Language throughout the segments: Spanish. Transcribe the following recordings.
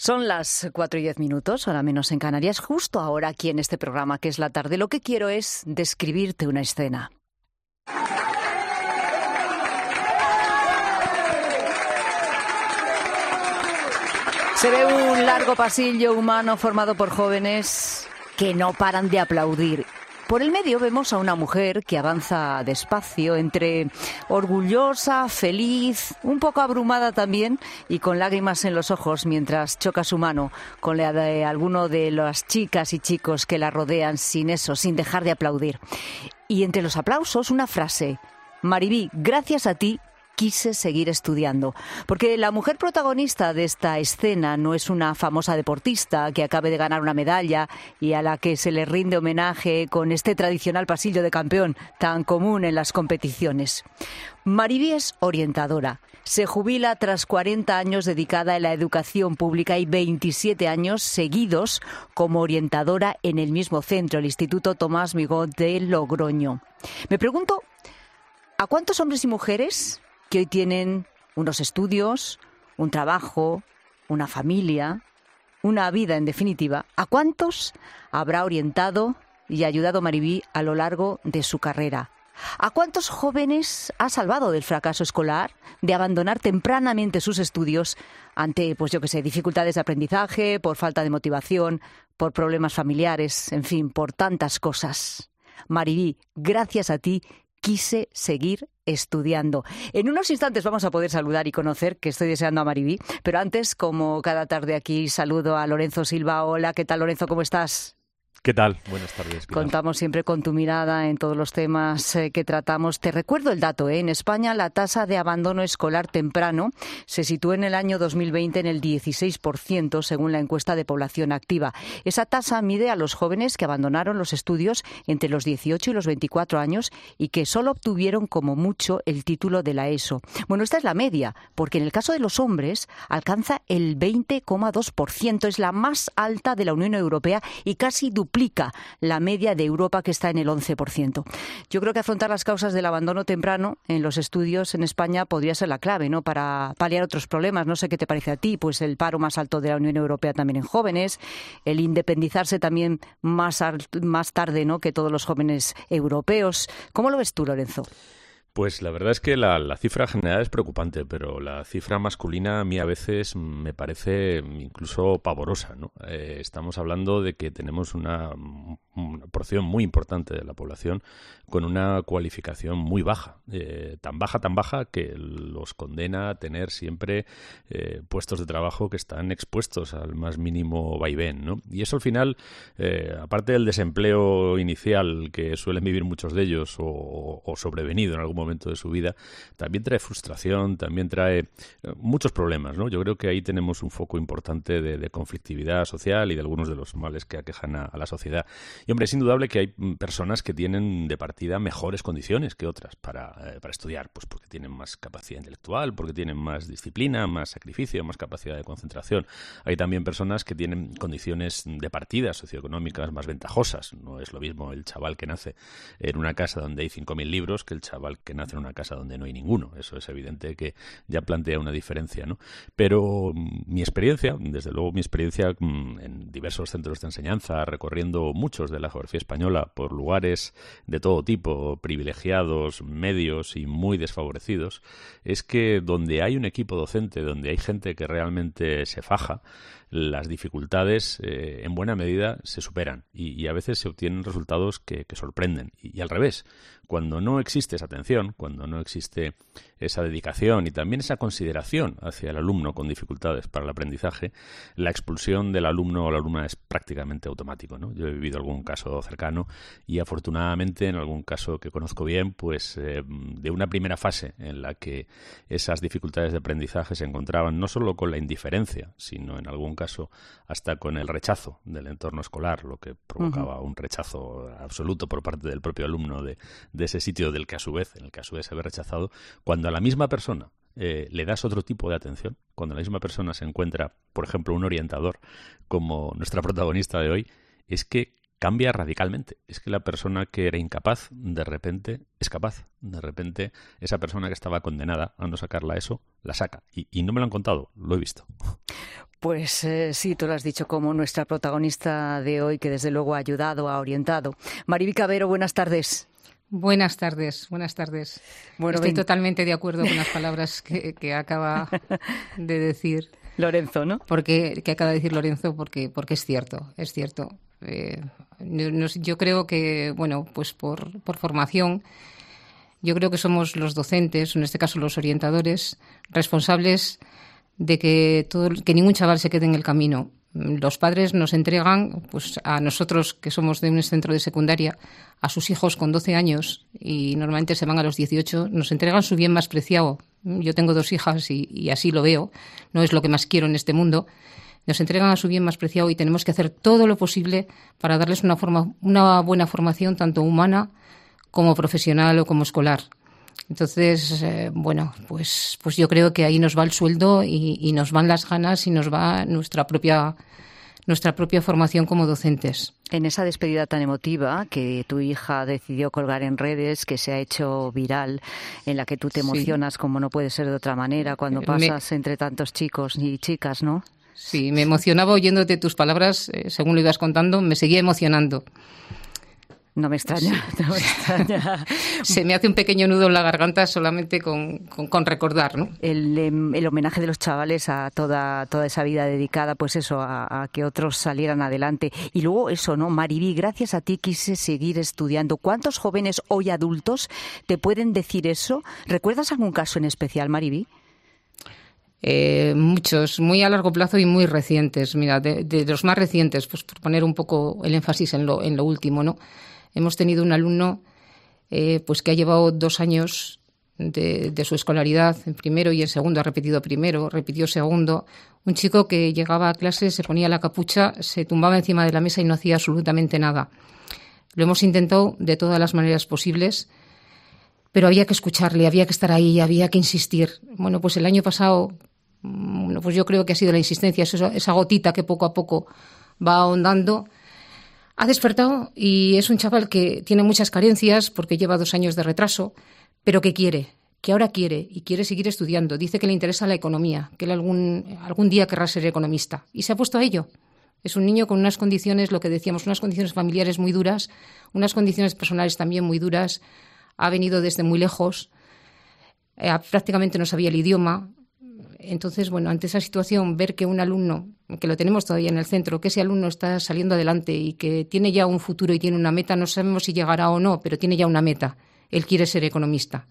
Son las 4:10, hora menos en Canarias, justo ahora aquí en este programa que es La Tarde. Lo que quiero es describirte una escena. Se ve un largo pasillo humano formado por jóvenes que no paran de aplaudir. Por el medio vemos a una mujer que avanza despacio, entre orgullosa, feliz, un poco abrumada también y con lágrimas en los ojos mientras choca su mano con la de alguno de las chicas y chicos que la rodean sin dejar de aplaudir. Y entre los aplausos una frase: Mariví, gracias a ti quise seguir estudiando. Porque la mujer protagonista de esta escena no es una famosa deportista que acabe de ganar una medalla y a la que se le rinde homenaje con este tradicional pasillo de campeón tan común en las competiciones. Mariví es orientadora. Se jubila tras 40 años dedicada a la educación pública y 27 años seguidos como orientadora en el mismo centro, el Instituto Tomás Migot de Logroño. Me pregunto, ¿a cuántos hombres y mujeres que hoy tienen unos estudios, un trabajo, una familia, una vida en definitiva, a cuántos habrá orientado y ayudado Mariví a lo largo de su carrera? ¿A cuántos jóvenes ha salvado del fracaso escolar, de abandonar tempranamente sus estudios ante, dificultades de aprendizaje, por falta de motivación, por problemas familiares, en fin, por tantas cosas? Mariví, gracias a ti quise seguir estudiando. En unos instantes vamos a poder saludar y conocer, que estoy deseando a Mariví, pero antes, como cada tarde aquí, saludo a Lorenzo Silva. Hola, ¿qué tal, Lorenzo? ¿Cómo estás? ¿Qué tal? Buenas tardes. Pilar. Contamos siempre con tu mirada en todos los temas que tratamos. Te recuerdo el dato, en España la tasa de abandono escolar temprano se sitúa en el año 2020 en el 16%, según la encuesta de población activa. Esa tasa mide a los jóvenes que abandonaron los estudios entre los 18 y los 24 años y que solo obtuvieron como mucho el título de la ESO. Bueno, esta es la media, porque en el caso de los hombres alcanza el 20,2%, es la más alta de la Unión Europea y casi duplica la media de Europa, que está en el 11%. Yo creo que afrontar las causas del abandono temprano en los estudios en España podría ser la clave, ¿no?, para paliar otros problemas. No sé qué te parece a ti, pues el paro más alto de la Unión Europea también en jóvenes, el independizarse también más tarde, ¿no?, que todos los jóvenes europeos. ¿Cómo lo ves tú, Lorenzo? Pues la verdad es que la cifra general es preocupante, pero la cifra masculina a mí a veces me parece incluso pavorosa, ¿no? Estamos hablando de que tenemos una porción muy importante de la población con una cualificación muy baja, tan baja que los condena a tener siempre puestos de trabajo que están expuestos al más mínimo vaivén, ¿no? Y eso al final, aparte del desempleo inicial que suelen vivir muchos de ellos o sobrevenido en algún momento de su vida, también trae frustración, también trae muchos problemas, ¿no? Yo creo que ahí tenemos un foco importante de conflictividad social y de algunos de los males que aquejan a la sociedad. Y hombre, es indudable que hay personas que tienen de partida mejores condiciones que otras para estudiar, pues porque tienen más capacidad intelectual, porque tienen más disciplina, más sacrificio, más capacidad de concentración. Hay también personas que tienen condiciones de partida socioeconómicas más ventajosas. No es lo mismo el chaval que nace en una casa donde hay 5.000 libros que el chaval que nace en una casa donde no hay ninguno. Eso es evidente que ya plantea una diferencia, ¿no? Pero mi experiencia, desde luego mi experiencia en diversos centros de enseñanza, recorriendo muchos de la geografía española por lugares de todo tipo, privilegiados, medios y muy desfavorecidos, es que donde hay un equipo docente, donde hay gente que realmente se faja, las dificultades en buena medida se superan y a veces se obtienen resultados que sorprenden. Y al revés, cuando no existe esa atención, cuando no existe esa dedicación y también esa consideración hacia el alumno con dificultades para el aprendizaje, la expulsión del alumno o la alumna es prácticamente automático, ¿no? Yo he vivido algún caso cercano y afortunadamente en algún caso que conozco bien, pues de una primera fase en la que esas dificultades de aprendizaje se encontraban no solo con la indiferencia, sino en algún caso hasta con el rechazo del entorno escolar, lo que provocaba un rechazo absoluto por parte del propio alumno de ese sitio en el que a su vez se ve rechazado. Cuando a la misma persona le das otro tipo de atención, cuando la misma persona se encuentra, por ejemplo, un orientador como nuestra protagonista de hoy, es que cambia radicalmente. Es que la persona que era incapaz, de repente, es capaz. De repente, esa persona que estaba condenada a no sacarla eso, la saca. Y no me lo han contado, lo he visto. Pues sí, tú lo has dicho, como nuestra protagonista de hoy, que desde luego ha ayudado, ha orientado. Mariby Cavero, buenas tardes. Buenas tardes, buenas tardes. Bueno, estoy totalmente de acuerdo con las palabras que acaba de decir Lorenzo, ¿no? Que acaba de decir Lorenzo, porque es cierto, es cierto. Yo creo que, bueno, pues por formación, yo creo que somos los docentes, en este caso los orientadores, responsables de que ningún chaval se quede en el camino. Los padres nos entregan, pues a nosotros que somos de un centro de secundaria, a sus hijos con 12 años y normalmente se van a los 18, nos entregan su bien más preciado. Yo tengo 2 hijas y así lo veo, no es lo que más quiero en este mundo. Nos entregan a su bien más preciado y tenemos que hacer todo lo posible para darles una buena formación, tanto humana como profesional o como escolar. Entonces, bueno, pues yo creo que ahí nos va el sueldo y nos van las ganas y nos va nuestra propia formación como docentes. En esa despedida tan emotiva que tu hija decidió colgar en redes, que se ha hecho viral, en la que tú te emocionas como no puede ser de otra manera cuando pasas entre tantos chicos y chicas, ¿no? Sí, me emocionaba oyéndote tus palabras, según lo ibas contando, me seguía emocionando. No me extraña, sí. No me extraña. Se me hace un pequeño nudo en la garganta solamente con recordar, ¿no? El homenaje de los chavales a toda esa vida dedicada, pues eso, a que otros salieran adelante. Y luego eso, ¿no? Mariby, gracias a ti quise seguir estudiando. ¿Cuántos jóvenes hoy adultos te pueden decir eso? ¿Recuerdas algún caso en especial, Mariby? Muchos, muy a largo plazo y muy recientes. Mira, de los más recientes, pues por poner un poco el énfasis en lo último, ¿no? Hemos tenido un alumno pues que ha llevado 2 años de su escolaridad en primero y en segundo, ha repetido primero, repitió segundo. Un chico que llegaba a clase, se ponía la capucha, se tumbaba encima de la mesa y no hacía absolutamente nada. Lo hemos intentado de todas las maneras posibles, pero había que escucharle, había que estar ahí, había que insistir. Bueno, pues el año pasado, pues yo creo que ha sido la insistencia, esa gotita que poco a poco va ahondando. Ha despertado y es un chaval que tiene muchas carencias porque lleva 2 años de retraso, pero que ahora quiere y quiere seguir estudiando. Dice que le interesa la economía, que él algún día querrá ser economista y se ha puesto a ello. Es un niño con unas condiciones, lo que decíamos, unas condiciones familiares muy duras, unas condiciones personales también muy duras. Ha venido desde muy lejos, prácticamente no sabía el idioma. Entonces, bueno, ante esa situación, ver que un alumno, que lo tenemos todavía en el centro, que ese alumno está saliendo adelante y que tiene ya un futuro y tiene una meta, no sabemos si llegará o no, pero tiene ya una meta. Él quiere ser economista.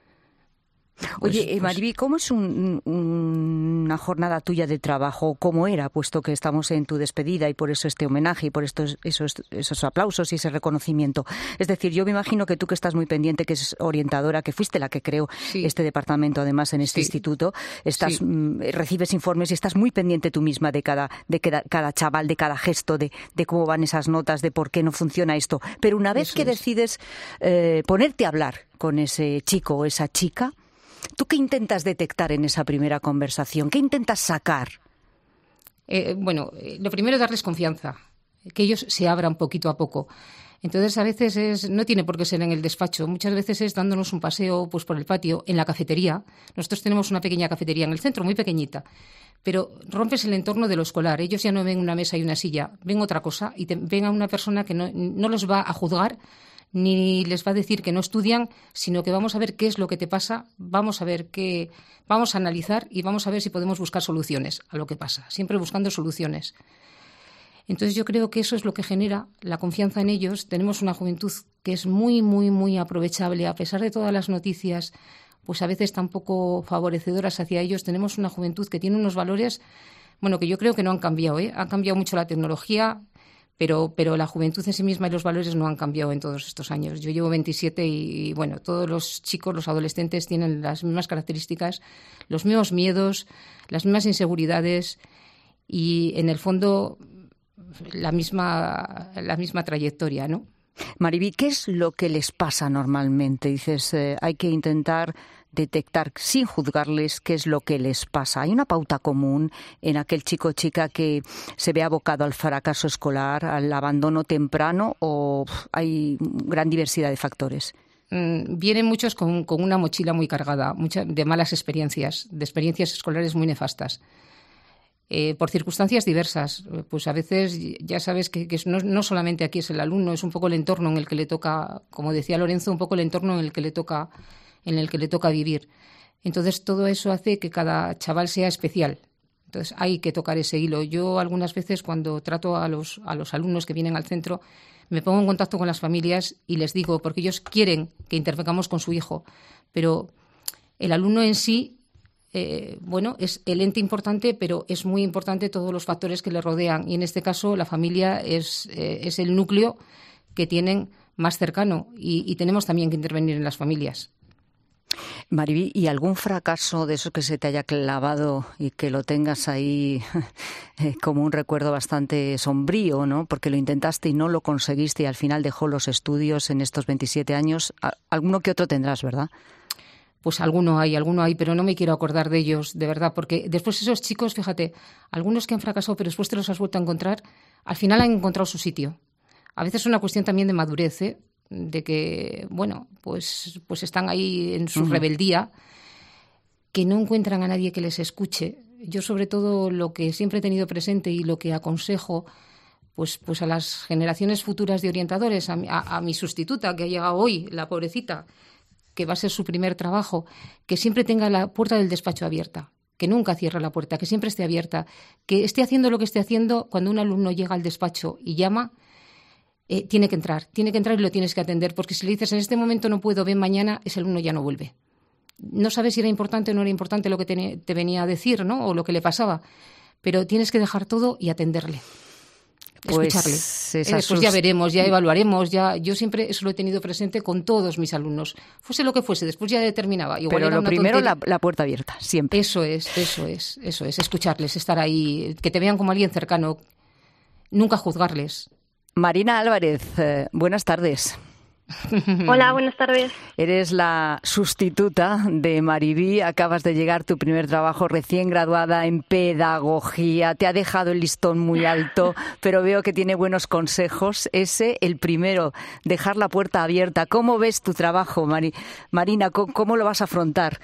Oye, Mariby, ¿cómo es una jornada tuya de trabajo? ¿Cómo era? Puesto que estamos en tu despedida y por eso este homenaje y por esos aplausos y ese reconocimiento. Es decir, yo me imagino que tú que estás muy pendiente, que es orientadora, que fuiste la que creó este departamento además en este instituto, recibes informes y estás muy pendiente tú misma de cada chaval, de cada gesto, de cómo van esas notas, de por qué no funciona esto. Pero una vez que decides ponerte a hablar con ese chico o esa chica, ¿tú qué intentas detectar en esa primera conversación? ¿Qué intentas sacar? Lo primero es darles confianza, que ellos se abran poquito a poco. Entonces, a veces no tiene por qué ser en el despacho, muchas veces es dándonos un paseo pues por el patio, en la cafetería. Nosotros tenemos una pequeña cafetería en el centro, muy pequeñita, pero rompes el entorno de lo escolar. Ellos ya no ven una mesa y una silla, ven otra cosa y ven a una persona que no los va a juzgar, ni les va a decir que no estudian, sino que vamos a ver qué es lo que te pasa, vamos a analizar y vamos a ver si podemos buscar soluciones a lo que pasa, siempre buscando soluciones. Entonces yo creo que eso es lo que genera la confianza en ellos. Tenemos una juventud que es muy, muy, muy aprovechable, a pesar de todas las noticias, pues a veces tan poco favorecedoras hacia ellos. Tenemos una juventud que tiene unos valores, bueno, que yo creo que no han cambiado, Ha cambiado mucho la tecnología, pero la juventud en sí misma y los valores no han cambiado en todos estos años. Yo llevo 27 y bueno, todos los chicos, los adolescentes tienen las mismas características, los mismos miedos, las mismas inseguridades y en el fondo la misma trayectoria, ¿no? Mariby, ¿qué es lo que les pasa normalmente? Dices, hay que intentar detectar sin juzgarles qué es lo que les pasa. ¿Hay una pauta común en aquel chico o chica que se ve abocado al fracaso escolar, al abandono temprano, o hay gran diversidad de factores? Vienen muchos con una mochila muy cargada, de malas experiencias, de experiencias escolares muy nefastas. por circunstancias diversas. Pues a veces ya sabes que no solamente aquí es el alumno, es un poco el entorno en el que le toca, como decía Lorenzo, un poco el entorno en el que le toca vivir. Entonces todo eso hace que cada chaval sea especial. Entonces hay que tocar ese hilo. Yo algunas veces cuando trato a los alumnos que vienen al centro me pongo en contacto con las familias y les digo, porque ellos quieren que intervengamos con su hijo, pero el alumno en sí es el ente importante, pero es muy importante todos los factores que le rodean. Y en este caso la familia es el núcleo que tienen más cercano y tenemos también que intervenir en las familias. Mariví, ¿y algún fracaso de eso que se te haya clavado y que lo tengas ahí como un recuerdo bastante sombrío, ¿no? Porque lo intentaste y no lo conseguiste y al final dejó los estudios en estos 27 años? Alguno que otro tendrás, ¿verdad? Pues alguno hay, pero no me quiero acordar de ellos, de verdad, porque después esos chicos, fíjate, algunos que han fracasado pero después te los has vuelto a encontrar, al final han encontrado su sitio. A veces es una cuestión también de madurez, de que, pues están ahí en su rebeldía, que no encuentran a nadie que les escuche. Yo, sobre todo, lo que siempre he tenido presente y lo que aconsejo, pues a las generaciones futuras de orientadores, a mi sustituta que ha llegado hoy, la pobrecita, que va a ser su primer trabajo, que siempre tenga la puerta del despacho abierta, que nunca cierre la puerta, que siempre esté abierta, que esté haciendo lo que esté haciendo. Cuando un alumno llega al despacho y llama, tiene que entrar y lo tienes que atender, porque si le dices en este momento no puedo, ven mañana, ese alumno ya no vuelve. No sabes si era importante o no era importante lo que te venía a decir, ¿no? O lo que le pasaba, pero tienes que dejar todo y atenderle. Pues escucharle. Después ya veremos, ya evaluaremos, yo siempre eso lo he tenido presente con todos mis alumnos. Fuese lo que fuese, después ya determinaba. Igual pero era lo primero, la puerta abierta, siempre. Eso es, escucharles, estar ahí, que te vean como alguien cercano, nunca juzgarles. Marina Álvarez, buenas tardes. Hola, buenas tardes. Eres la sustituta de Mariví, acabas de llegar, tu primer trabajo, recién graduada en pedagogía, te ha dejado el listón muy alto, pero veo que tiene buenos consejos. El primero, dejar la puerta abierta. ¿Cómo ves tu trabajo, Marina? ¿Cómo lo vas a afrontar?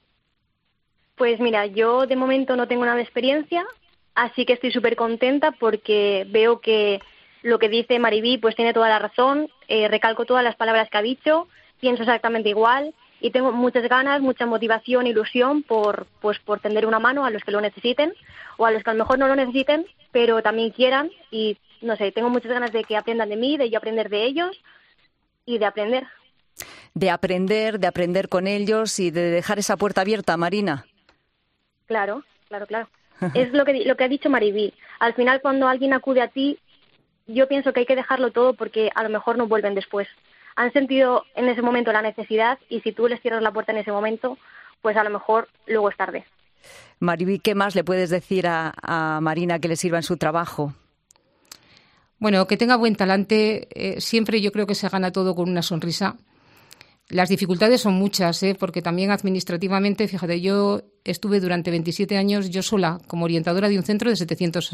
Pues mira, yo de momento no tengo nada de experiencia, así que estoy súper contenta porque veo que lo que dice Mariví pues tiene toda la razón, recalco todas las palabras que ha dicho, pienso exactamente igual y tengo muchas ganas, mucha motivación, ilusión por tender una mano a los que lo necesiten o a los que a lo mejor no lo necesiten, pero también quieran y no sé, tengo muchas ganas de que aprendan de mí, de yo aprender de ellos y de aprender. De aprender con ellos y de dejar esa puerta abierta, Marina. Claro. Es lo que ha dicho Mariví. Al final cuando alguien acude a ti, yo pienso que hay que dejarlo todo porque a lo mejor no vuelven después. Han sentido en ese momento la necesidad y si tú les cierras la puerta en ese momento, pues a lo mejor luego es tarde. Mariví, ¿qué más le puedes decir a Marina que le sirva en su trabajo? Bueno, que tenga buen talante. Siempre yo creo que se gana todo con una sonrisa. Las dificultades son muchas, porque también administrativamente, fíjate, yo estuve durante 27 años yo sola como orientadora de un centro de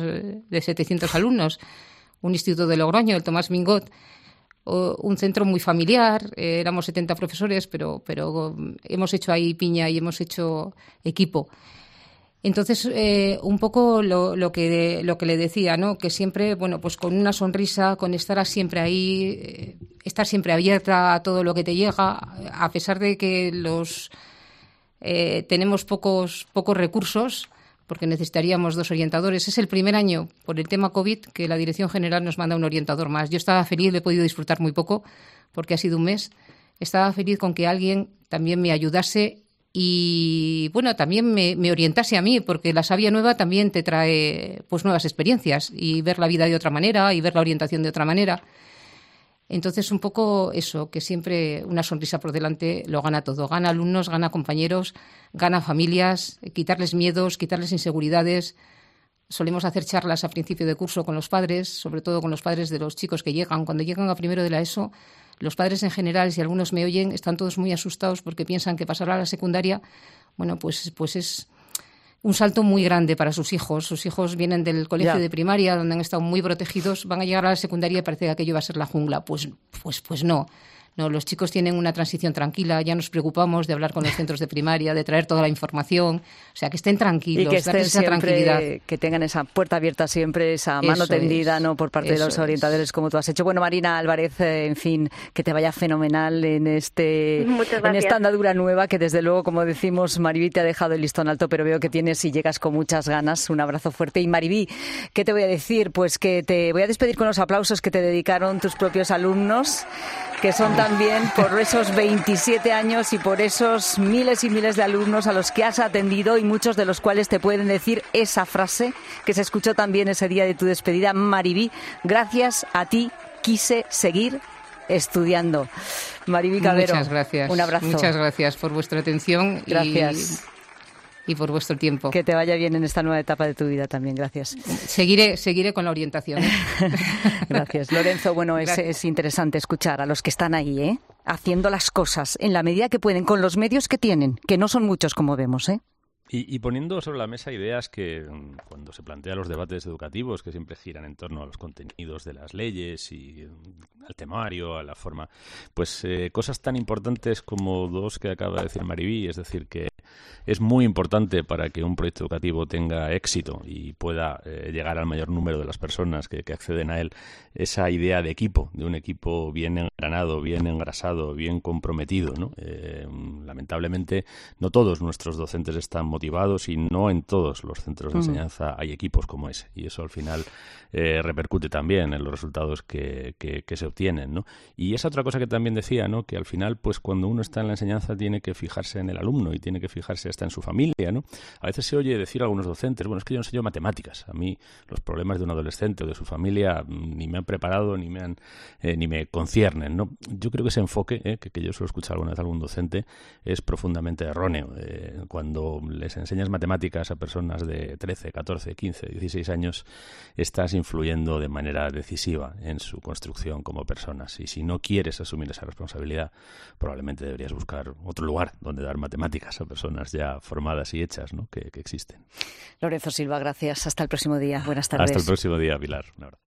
700 alumnos. Un instituto de Logroño, el Tomás Mingot, un centro muy familiar, éramos 70 profesores, pero hemos hecho ahí piña y hemos hecho equipo. Entonces, un poco lo que le decía, ¿no? Que siempre, pues con una sonrisa, con estar siempre ahí, estar siempre abierta a todo lo que te llega, a pesar de que tenemos pocos recursos, porque necesitaríamos 2 orientadores. Es el primer año, por el tema COVID, que la Dirección General nos manda un orientador más. Yo estaba feliz, le he podido disfrutar muy poco, porque ha sido un mes. Estaba feliz con que alguien también me ayudase y, también me orientase a mí, porque la savia nueva también te trae nuevas experiencias y ver la vida de otra manera y ver la orientación de otra manera. Entonces, un poco eso, que siempre una sonrisa por delante lo gana todo. Gana alumnos, gana compañeros, gana familias, quitarles miedos, quitarles inseguridades. Solemos hacer charlas a principio de curso con los padres, sobre todo con los padres de los chicos que llegan. Cuando llegan a primero de la ESO, los padres en general, si algunos me oyen, están todos muy asustados porque piensan que pasar a la secundaria, pues es un salto muy grande para sus hijos. Sus hijos vienen del colegio de primaria, donde han estado muy protegidos, van a llegar a la secundaria y parece que aquello va a ser la jungla. Pues no. No, los chicos tienen una transición tranquila, ya nos preocupamos de hablar con los centros de primaria, de traer toda la información, o sea, que estén tranquilos, y que estén esa tranquilidad. Que tengan esa puerta abierta siempre, esa mano tendida, ¿no?, por parte de los orientadores, como tú has hecho. Bueno, Marina Álvarez, en fin, que te vaya fenomenal en esta andadura nueva, que desde luego, como decimos, Maribí te ha dejado el listón alto, pero veo que tienes y llegas con muchas ganas. Un abrazo fuerte. Y Maribí, ¿qué te voy a decir? Pues que te voy a despedir con los aplausos que te dedicaron tus propios alumnos, que son también por esos 27 años y por esos miles y miles de alumnos a los que has atendido, y muchos de los cuales te pueden decir esa frase que se escuchó también ese día de tu despedida. Maribí, gracias a ti quise seguir estudiando. Maribí Cabero, muchas gracias. Un abrazo. Muchas gracias por vuestra atención. Gracias. Y por vuestro tiempo. Que te vaya bien en esta nueva etapa de tu vida también. Gracias. Seguiré con la orientación. Gracias. Lorenzo, bueno, es interesante escuchar a los que están ahí, haciendo las cosas en la medida que pueden, con los medios que tienen, que no son muchos, como vemos, Y poniendo sobre la mesa ideas que, cuando se plantean los debates educativos, que siempre giran en torno a los contenidos de las leyes y al temario, a la forma, pues cosas tan importantes como dos que acaba de decir Maribí, es decir, que es muy importante para que un proyecto educativo tenga éxito y pueda llegar al mayor número de las personas que acceden a él, esa idea de equipo, de un equipo bien engranado, bien engrasado, bien comprometido, ¿no? Lamentablemente, no todos nuestros docentes están motivados y no en todos los centros de enseñanza hay equipos como ese, y eso al final repercute también en los resultados que se obtienen, ¿no? Y esa otra cosa que también decía, ¿no?, que al final, pues cuando uno está en la enseñanza tiene que fijarse en el alumno y tiene que fijarse hasta en su familia, ¿no? A veces se oye decir a algunos docentes, bueno, es que yo no enseño matemáticas, a mí los problemas de un adolescente o de su familia ni me han preparado ni me conciernen, ¿no? Yo creo que ese enfoque, que yo suelo escuchar alguna vez a algún docente, es profundamente erróneo. Cuando les enseñas matemáticas a personas de 13, 14, 15, 16 años, estás influyendo de manera decisiva en su construcción como personas, y si no quieres asumir esa responsabilidad, probablemente deberías buscar otro lugar donde dar matemáticas a personas ya formadas y hechas, ¿no?, que existen. Lorenzo Silva, gracias. Hasta el próximo día. Buenas tardes. Hasta el próximo día, Pilar. Un abrazo.